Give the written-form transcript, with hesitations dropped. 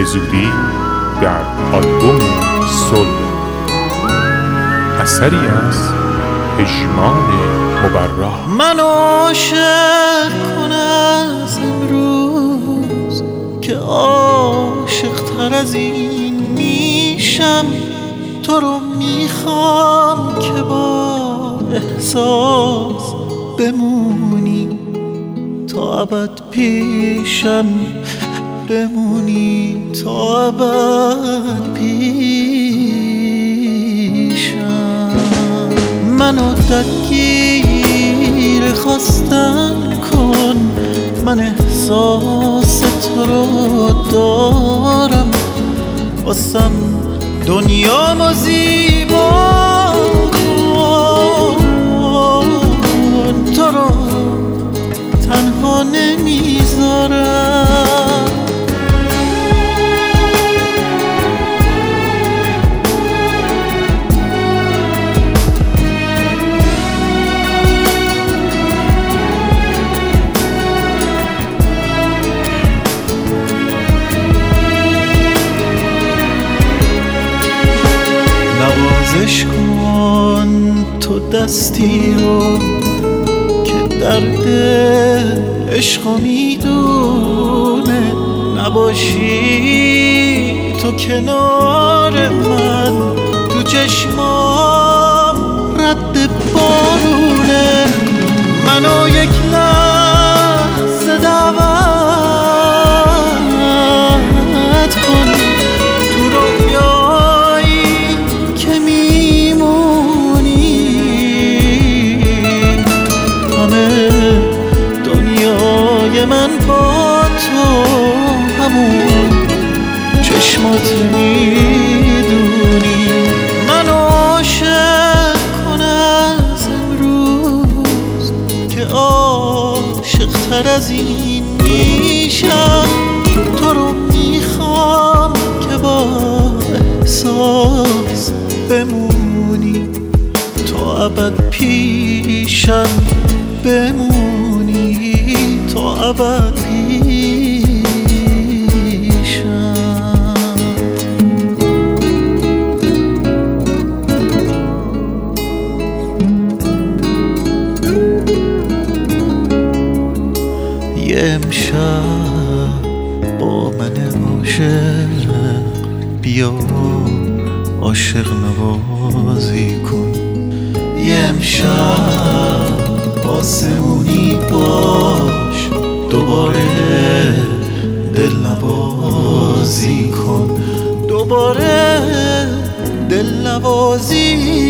زودی در آلبوم صلح، اثری از پژمان مبرا. من عاشق کن از امروز که عاشق تر از این میشم. تو رو میخوام که با احساس بمونی تا ابد پیشم، بمونی تا ابد پیشم. منو درگیر خواستن کن، من احساس تو رو دارم. واسم دنیامو زیبا کن، تو رو تنها نمیذارم. نوازش کن تو دستی رو که درد عشقو میدونه. نباشی تو کنار من، تو چشمام رد بارونه. منو یک لحظه دعوت کن تو رویایی که میمونی. همه دنیای من با تو همون چشمات میدونی. من عاشق کن از امروز که عاشق تر از این میشم. تو رو میخوام که با احساس بمونی تا ابد پیشم، بمونی تا ابد پیشم. یه امشب با من عاشق بیا عاشق نوازی کن. یه امشب آسمونی باش، دوباره دل نوازی کن، دوباره دل نوازی